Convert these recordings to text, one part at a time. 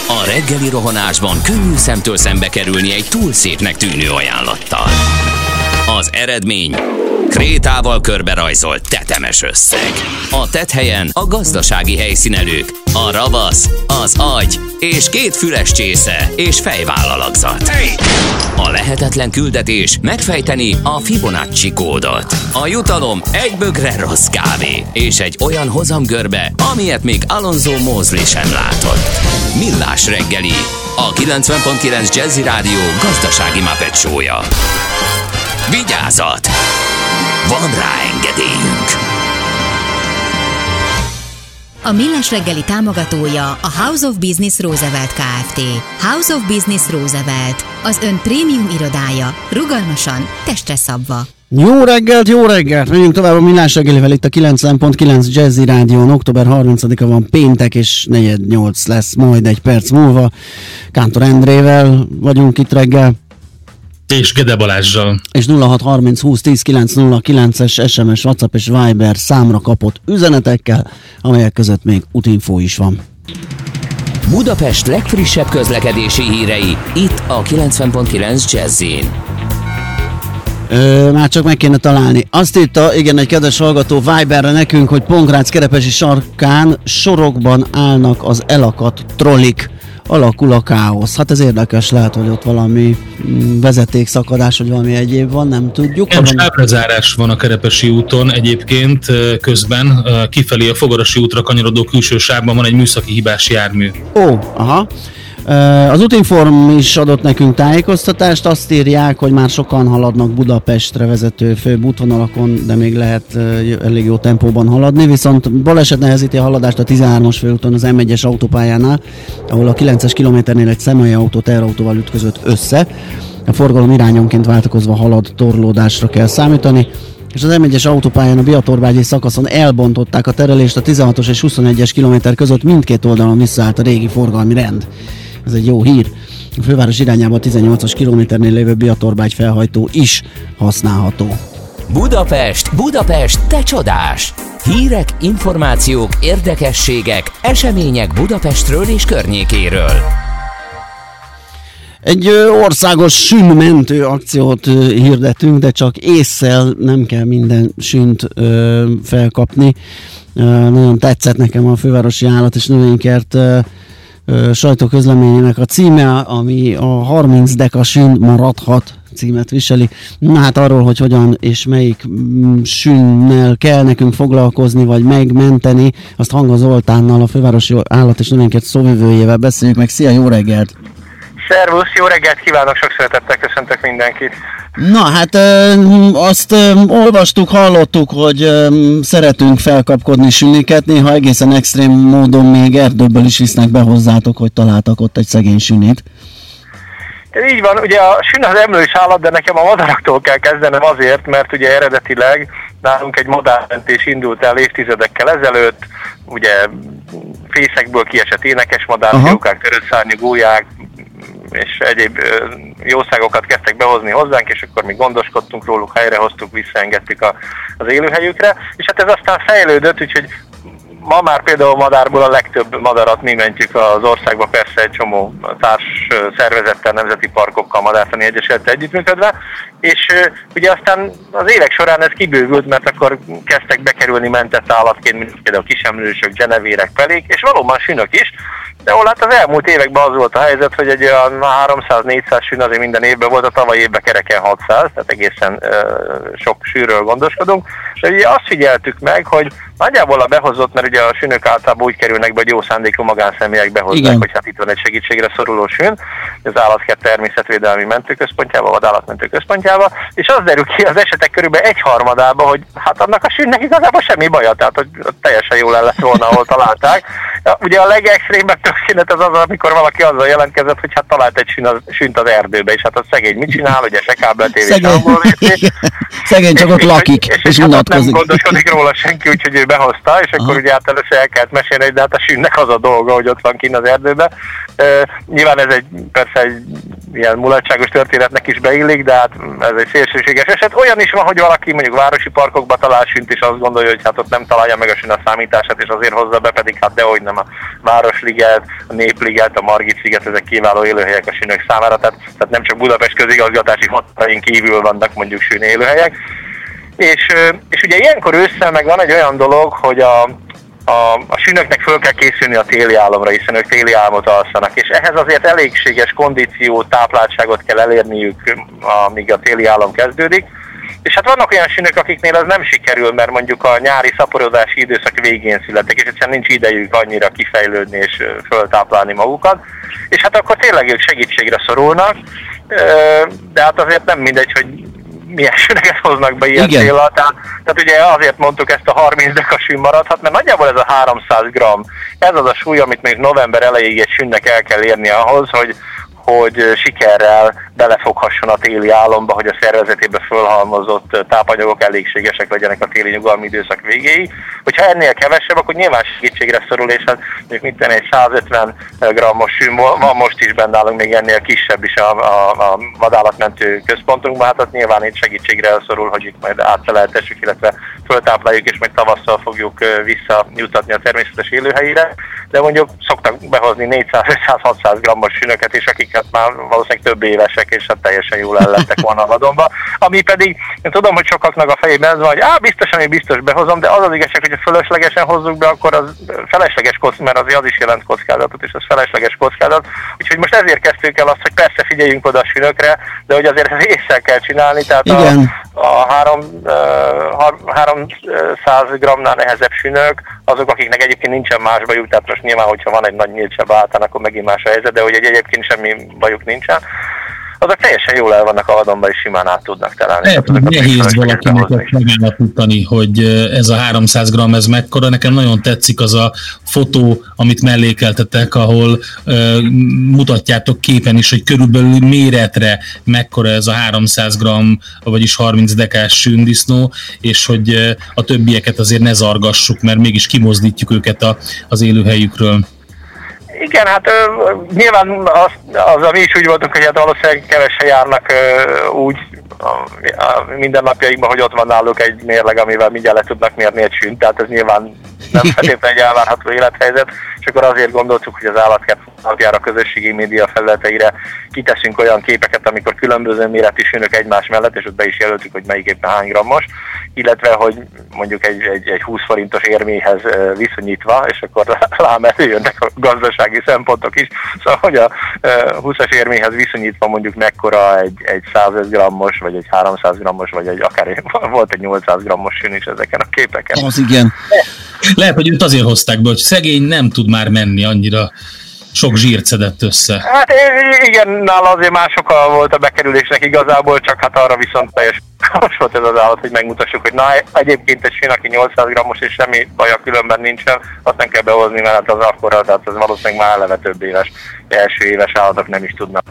A reggeli rohanásban könnyű szemtől szembe kerülni egy túl szépnek tűnő ajánlattal. Az eredmény... krétával körberajzolt tetemes összeg. A tetthelyen a gazdasági helyszínelők, a ravasz, az agy és 2 füles csésze és fejvállalakzat. A lehetetlen küldetés megfejteni a Fibonacci kódot. A jutalom egy bögre rossz kávé és egy olyan hozamgörbe, amilyet még Alonso Mosley sem látott. Millás reggeli, a 90.9 Jazzy Rádió gazdasági Muppet show-ja. Vigyázat! Van rá engedélyünk! A Millás reggeli támogatója a House of Business Roosevelt Kft. House of Business Roosevelt, az ön prémium irodája, rugalmasan, testre szabva. Jó reggelt, jó reggelt! Megyünk tovább a Millás reggelivel itt a 90.9 Jazzy Rádión. Október 30-a van péntek, és 4:08 lesz majd egy perc múlva. Kántor Endrével vagyunk itt reggel. És Gede Balázssal. És 0630 20 10 909-es SMS, WhatsApp és Viber számra kapott üzenetekkel, amelyek között még útinfó is van. Budapest legfrissebb közlekedési hírei, itt a 90.9 Jazzyn. Már csak meg kéne találni. Azt írta, igen, egy kedves hallgató Viberre nekünk, hogy Pongrác-Kerepesi sarkán sorokban állnak az elakadt trollik. Alakul a káosz. Hát ez érdekes, lehet, hogy ott valami vezetékszakadás, vagy valami egyéb van, nem tudjuk. Sávrázárás van a Kerepesi úton egyébként közben, kifelé a Fogarasi útra kanyarodó külső sávban van egy műszaki hibás jármű. Ó, aha. Az Útinform is adott nekünk tájékoztatást, azt írják, hogy már sokan haladnak Budapestre vezető főbb útvonalakon, de még lehet elég jó tempóban haladni, viszont baleset nehezíti a haladást a 13-as főúton az M1-es autópályánál, ahol a 9-es kilométernél egy személyautó teherautóval ütközött össze. A forgalom irányonként váltakozva halad, torlódásra kell számítani, és az M1-es autópályán a Biatorbágyi szakaszon elbontották a terelést, a 16-os és 21-es kilométer között mindkét oldalon visszaállt a régi forgalmi rend. Ez egy jó hír. A főváros irányában a 18-as kilométernél lévő Biatorbágy felhajtó is használható. Budapest, Budapest, te csodás! Hírek, információk, érdekességek, események Budapestről és környékéről. Egy országos sünmentő akciót hirdetünk, de csak ésszel, nem kell minden sünt felkapni. Nagyon tetszett nekem a Fővárosi Állat- és Növénykert sajtóközleményének a címe, ami a 30 deka sün maradhat címet viseli. Na hát arról, hogy hogyan és melyik sünnel kell nekünk foglalkozni, vagy megmenteni, azt Hanga Zoltánnal, a Fővárosi Állat- és Növénykert szóvivőjével beszéljük meg. Szia, jó reggelt! Szervusz, jó reggelt kívánok, sok szeretettel köszöntök mindenkit. Na hát azt olvastuk, hallottuk, hogy szeretünk felkapkodni sünniket, néha egészen extrém módon még erdőből is visznek be hozzátok, hogy találtak ott egy szegény sünnit. Így van, ugye a sünn az emlős állat, de nekem a madaraktól kell kezdenem azért, mert ugye eredetileg nálunk egy madármentés indult el évtizedekkel ezelőtt, ugye fészekből kiesett énekesmadár, fiókák, törött szárnyú gólyák, és egyéb jószágokat kezdtek behozni hozzánk, és akkor mi gondoskodtunk róluk, helyrehoztuk, visszaengedtük az élőhelyükre, és hát ez aztán fejlődött, úgyhogy ma már például madárból a legtöbb madarat mi mentjük az országba, persze egy csomó társ szervezettel, nemzeti parkokkal, madártani egyesülettel együttműködve, és ugye aztán az évek során ez kibővült, mert akkor kezdtek bekerülni mentett állatként, mint például kisemlősök, genevérek, pelék, és valóban sünök is, de ahol hát az elmúlt években az volt a helyzet, hogy egy olyan 300-400 sün azért minden évben volt, a tavaly évben kereken 600, tehát egészen sok sűről gondoskodunk, és ugye azt figyeltük meg, hogy nagyjából a behozott, mert ugye a sünök általában úgy kerülnek be, hogy jó szándékú magánszemélyek behozzák, hogy hát itt van egy segítségre szoruló sün, az Állatkert Természetvédelmi Mentőközpontjába, Vadállatmentőközpontjába, és az derül ki az esetek körülbelül 1/3, hogy hát annak a sünnek igazából semmi baja, tehát hogy teljesen jól el lett volna, ahol találták. Ugye a legextrémebb történet az, amikor valaki azzal jelentkezett, hogy hát talált egy sünt az erdőbe, és hát az szegény mit csinál, ugye se kábeltévé sávból lépni. Szegény csak ott lakik, és unatkozik. Nem gondoskodik róla senki, úgyhogy ő behozta, és akkor ugye hát először el kellett mesélni, de hát a sünnek az a dolga, hogy ott van kint az erdőbe. Nyilván ez persze egy ilyen mulatságos történetnek is beillik, de hát ez egy szélsőséges eset. Olyan is van, hogy valaki mondjuk városi parkokba talál sünt, és azt gondolja, hogy hát ott nem találja meg a sün a számítását, és azért hozza be, pedig hát dehogy nem a Városliget, sziget, a Népliget, a Margit-sziget, ezek kiváló élőhelyek a sünök számára, tehát nem csak Budapest közigazgatási határain kívül vannak mondjuk sün élőhelyek. És ugye ilyenkor ősszel meg van egy olyan dolog, hogy a sünöknek föl kell készülni a téli álomra, hiszen ők téli álmot alszanak, és ehhez azért elégséges kondíciót, tápláltságot kell elérniük, amíg a téli álom kezdődik. És hát vannak olyan sünök, akiknél ez nem sikerül, mert mondjuk a nyári szaporodási időszak végén születtek, és egyszerűen nincs idejük annyira kifejlődni és föltáplálni magukat. És hát akkor tényleg ők segítségre szorulnak, de hát azért nem mindegy, hogy milyen sünöket hoznak be ilyen céllal. Tehát ugye azért mondtuk, ezt a 30 deka sün maradhat, mert nagyjából ez a 300 g, ez az a súly, amit még november elejéig egy sünnek el kell érni ahhoz, hogy sikerrel belefoghasson a téli álomba, hogy a szervezetébe fölhalmozott tápanyagok elégségesek legyenek a téli nyugalmi időszak végéig. Hogyha ennél kevesebb, akkor nyilván segítségre szorul, és hát mondjuk egy 150 g-os sün van most is benne állunk, még ennél kisebb is a vadállatmentő központunkban, hát ott nyilván itt segítségre szorul, hogy itt majd átfeleltessük, illetve föltápláljuk, és majd tavasszal fogjuk visszajutatni a természetes élőhelyére, de mondjuk szoktak behozni 400-500-600 g-os sünöket, és akik hát már valószínűleg több évesek, és hát teljesen jól ellettek volna a vadonba. Ami pedig, én tudom, hogy sokaknak a fejében ez van, hogy biztos behozom, de az igazság, hogy fölöslegesen hozzuk be, akkor az felesleges kockázat, mert az is jelent kockázatot, és az felesleges kockázat. Úgyhogy most ezért kezdtük el azt, hogy persze figyeljünk oda a sünökre, de hogy azért ezt észre kell csinálni, tehát a 300 g-nál nehezebb sünök, azok, akiknek egyébként nincsen más bajuk, tehát most nyilván, hogyha van egy nagy nyíltsebb általán, akkor megint más a helyzet, de hogy egyébként semmi bajuk nincsen, azok teljesen jól el vannak a vadonban, és simán át tudnak találni. Lehet, hogy nehéz valakinek megállapítani, hogy ez a 300 g ez mekkora. Nekem nagyon tetszik az a fotó, amit mellékeltetek, ahol mutatjátok képen is, hogy körülbelül méretre mekkora ez a 300 g, vagyis 30 dekás sündisznó, és hogy a többieket azért ne zargassuk, mert mégis kimozdítjuk őket az élőhelyükről. Igen, hát nyilván az mi is úgy voltunk, hogy hát valószínűleg kevesen járnak úgy a mindennapjaikban, hogy ott van náluk egy mérleg, amivel mindjárt le tudnak mérni egy sünt, tehát ez nyilván nem feltétlenül egy elvárható élethelyzet, és akkor azért gondoltuk, hogy az Állatkert napjára közösségi média felületeire kiteszünk olyan képeket, amikor különböző méretű sünök egymás mellett, és ott be is jelöltük, hogy melyik éppen hány grammos, illetve, hogy mondjuk egy 20 forintos érméhez viszonyítva, és akkor lám előjönnek a gazdasági szempontok is, szóval, hogy a 20-as érméhez viszonyítva mondjuk mekkora egy 105 g-os, vagy egy 300 g-os, vagy akár volt egy 800 g-os sün is ezeken a képeken. Az igen. Lehet, hogy őt azért hozták be, hogy szegény nem tud már menni, annyira sok zsírt szedett össze. Hát igen, nála azért más oka volt a bekerülésnek igazából, csak hát arra viszont teljes volt ez az állat, hogy megmutassuk, hogy na egyébként egy sün, aki 800 g-os és semmi baja különben nincsen, azt nem kell behozni, mert hát az akkora, tehát az valószínűleg már eleve több éves, első éves állatok nem is tudnak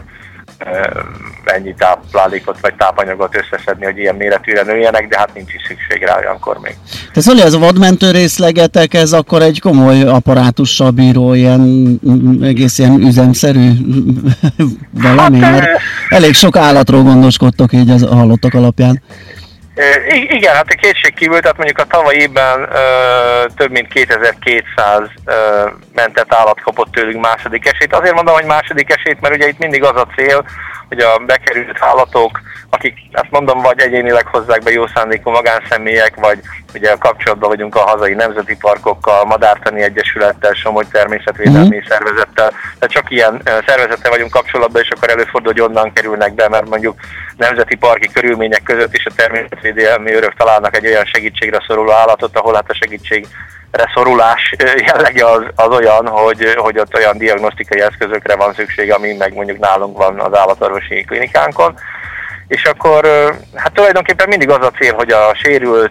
ennyi táplálékot vagy tápanyagot összeszedni, hogy ilyen méretűre nőjenek, de hát nincs is szükség rá olyankor még. Te Zoli, ez a vadmentő részlegetek, ez akkor egy komoly apparátussal bíró, egész ilyen üzemszerű valami, mert elég sok állatról gondoskodtok így az hallottak alapján. Igen, hát a kétség kívül, tehát mondjuk a tavalyi évben több mint 2200 mentett állat kapott tőlünk második esélyt. Azért mondom, hogy második esélyt, mert ugye itt mindig az a cél, hogy a bekerült állatok, akik azt mondom, vagy egyénileg hozzák be jó szándékú magánszemélyek, vagy ugye kapcsolatban vagyunk a hazai nemzeti parkokkal, Madártani Egyesülettel, Somogy Természetvédelmi Szervezettel, tehát csak ilyen szervezettel vagyunk kapcsolatban, és akkor előfordul, hogy onnan kerülnek be, mert mondjuk nemzeti parki körülmények között is a természetvédelmi őrök találnak egy olyan segítségre szoruló állatot, ahol hát a segítségre szorulás jellege az olyan, hogy ott olyan diagnosztikai eszközökre van szükség, ami meg mondjuk nálunk van az állatorvosi klinikánkon. És akkor hát tulajdonképpen mindig az a cél, hogy a sérült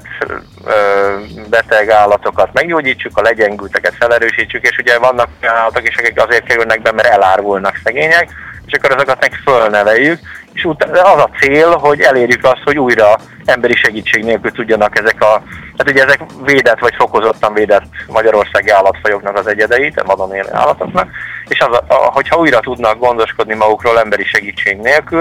beteg állatokat meggyógyítsuk, a legyengülteket felerősítsük, és ugye vannak olyan állatok is, akik azért kerülnek be, mert elárvulnak szegények, és akkor azokat meg fölneveljük, és az a cél, hogy elérjük azt, hogy újra emberi segítség nélkül tudjanak hát ugye ezek védett vagy fokozottan védett magyarországi állatfajoknak az egyedeit, a vadon élő állatoknak, és hogyha újra tudnak gondoskodni magukról emberi segítség nélkül,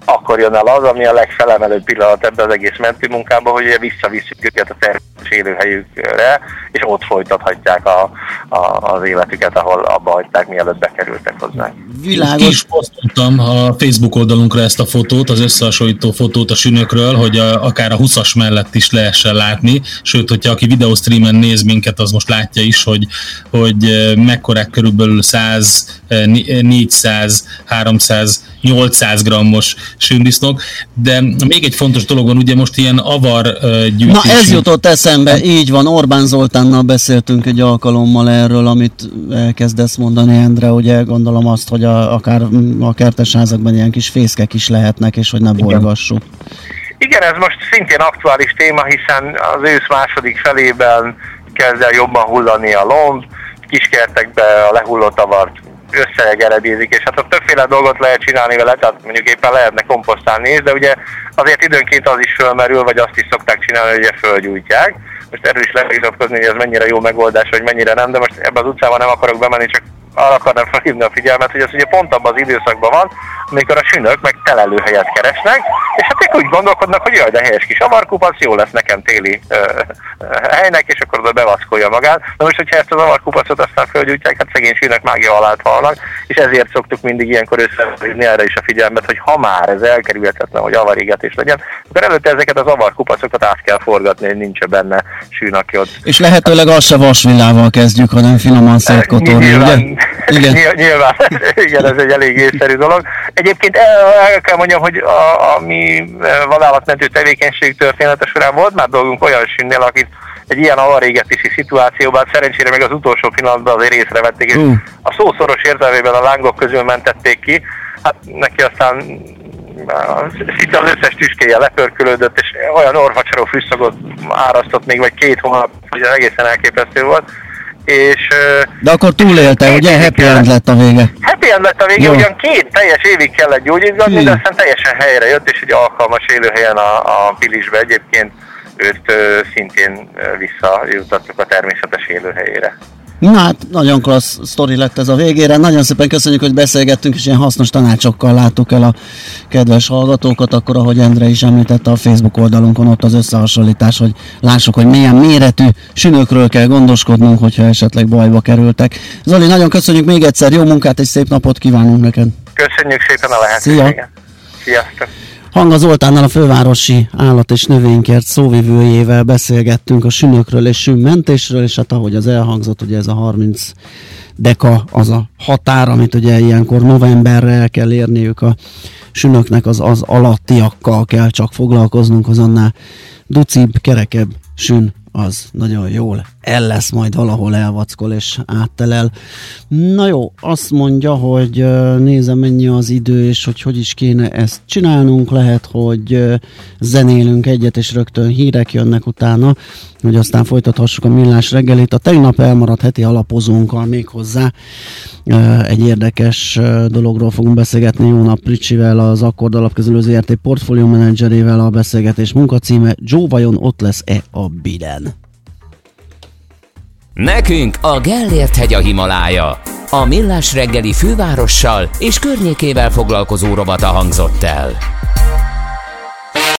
akkor jön el az, ami a legfelemelőbb pillanat ebben az egész mentőmunkában, hogy visszavisszük őket a természetes élőhelyükre, és ott folytathatják az életüket, ahol abba hagyták, mielőtt bekerültek hozzá. Világos. Ki is posztoltam a Facebook oldalunkra ezt a fotót, az összehasonlító fotót a sünökről, hogy akár a 20-as mellett is lehessen látni, sőt, hogyha aki videostreamen néz minket, az most látja is, hogy mekkorák körülbelül 100, 400, 300, 800 grammos sűndisznók, de még egy fontos dolog van, ugye most ilyen avar gyűjtés. Na ez jutott eszembe, így van, Orbán Zoltánnal beszéltünk egy alkalommal erről, amit elkezdesz mondani, Endre, ugye gondolom azt, hogy akár a kertesházakban ilyen kis fészkek is lehetnek, és hogy ne bolygassuk. Igen, ez most szintén aktuális téma, hiszen az ősz második felében kezd el jobban hullani a lomb, kiskertekbe a lehullott avart összegerebézik, és hát ott többféle dolgot lehet csinálni vele, tehát mondjuk éppen lehetne komposztálni is, de ugye azért időnként az is fölmerül, vagy azt is szokták csinálni, hogy ugye fölgyújtják. Most erről is lehet vitatkozni, hogy ez mennyire jó megoldás, vagy mennyire nem, de most ebben az utcában nem akarok bemenni, csak arra akarnám felhívni a figyelmet, hogy ez ugye pont abban az időszakban van, amikor a sünök meg telelőhelyet keresnek, és hát ők úgy gondolkodnak, hogy jaj, de helyes kis avarkupac, jó lesz nekem téli helynek, és akkor oda bevaszkolja magát. Na most, hogyha ezt az avarkupacot aztán fölgyújtják, hát szegény sünök mágia alá halnak, és ezért szoktuk mindig ilyenkor összehívni erre is a figyelmet, hogy ha már ez elkerülhetetlen, hogy avarégetés legyen, akkor előtte ezeket az avarkupacokat át kell forgatni, hogy nincs benne sűn, aki ott. És lehetőleg azt se vasvillával kezdjük, hanem finoman szétkotorni, ugye? Igen. Nyilván, igen, ez egy elég észszerű dolog. Egyébként el kell mondjam, hogy a mi vadállatmentő tevékenység története során volt már dolgunk olyan sünnél, akit egy ilyen avarégetési szituációban szerencsére meg az utolsó pillanatban azért észrevették, és a szószoros értelmében a lángok közül mentették ki. Hát neki aztán szinte az összes tüskéje lepörkölődött, és olyan orvacsaró fűszagot árasztott még, vagy 2 hónap, hogy egészen elképesztő volt. És, de akkor túlélte, ugye? Happy end lett a vége. Happy end lett a vége, ugyan 2 teljes évig kellett gyógyítgatni, de aztán teljesen helyre jött, és egy alkalmas élőhelyen a Pilisbe egyébként őt szintén visszajutottuk a természetes élőhelyére. Na hát, nagyon klassz sztori lett ez a végére. Nagyon szépen köszönjük, hogy beszélgettünk, és ilyen hasznos tanácsokkal láttuk el a kedves hallgatókat. Akkor, ahogy Endre is említette, a Facebook oldalunkon ott az összehasonlítás, hogy lássuk, hogy milyen méretű sünökről kell gondoskodnunk, hogyha esetleg bajba kerültek. Zoli, nagyon köszönjük még egyszer, jó munkát és szép napot kívánunk neked. Köszönjük szépen a lehetőséget. Sziasztok! Hanga Zoltánnal, a fővárosi állat- és növénykert szóvivőjével beszélgettünk a sünökről és sünmentésről, és hát ahogy az elhangzott, ugye ez a 30 deka az a határ, amit ugye ilyenkor novemberre el kell érniük a sünöknek, az alattiakkal kell csak foglalkoznunk, azonnál ducibb, kerekebb sün az nagyon jól el lesz, majd valahol elvackol és áttelel. Na jó, azt mondja, hogy nézem mennyi az idő, és hogy is kéne ezt csinálnunk. Lehet, hogy zenélünk egyet, és rögtön hírek jönnek utána, hogy aztán folytathassuk a millás reggelit. A tegnap elmaradt heti alapozónkkal még hozzá egy érdekes dologról fogunk beszélgetni Jónap Ricsivel, az Akkord Alapkezelő ZRT portfólió menedzserével. A beszélgetés munkacíme: Joe vajon ott lesz-e a biden? Nekünk a Gellért-hegy a Himalája. A millás reggeli fővárossal és környékével foglalkozó rovata hangzott el.